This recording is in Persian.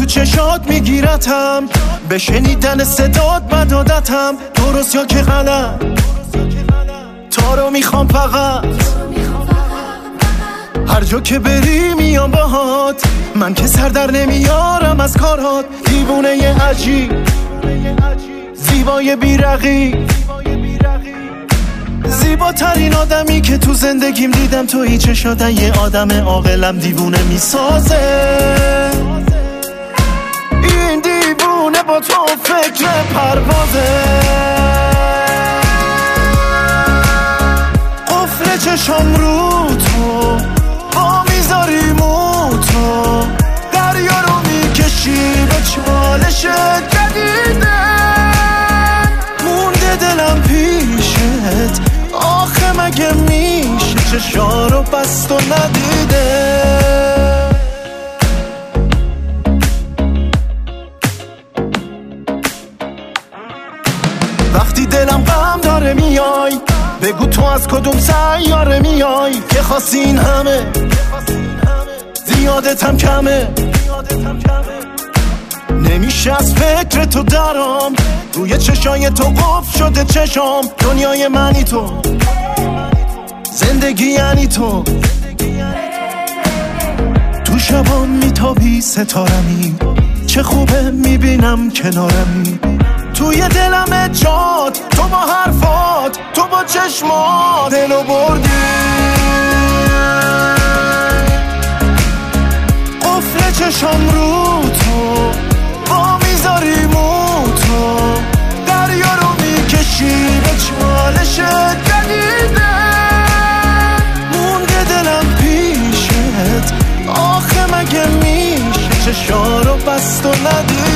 چشات میگیرتم، به شنیدن صدات بدادتم، درست یا که غلط تا رو میخوام فقط، هر جا که بری میام باهات، من که سر در نمیارم از کارات، دیوونه ی عجیب زیبای بیرقیب، زیباترین آدمی که تو زندگیم دیدم، تویی چشاتن یه آدم عاقلم دیوونه میسازه، این دیوونه با تو فکر پروازه، قفل چشم رو تو با میذاری موتو، دریا رو میکشی به چالش جدیده، مونده دلم پیشت، آخه مگه میشه چشا رو بست و ندیده. وقتی دلم غم داره میای، بگو تو از کدوم سیاره میای، که خواستی این همه زیادتم کمه، نمیشه از فکر تو درام، روی چشای تو قفل شده چشام، دنیای منی تو، زندگی یعنی تو، تو شبام میتابی ستارمی، چه خوبه میبینم کنارمی، توی دلم جات، تو با حرفات، تو با چشمات دلو بردی، قفل چشم رو تو با میذاری موتو، دریا رو میکشی به چالش جدیده، مونده دلم پیشت، آخه مگه میشه چشا رو بست و ندید.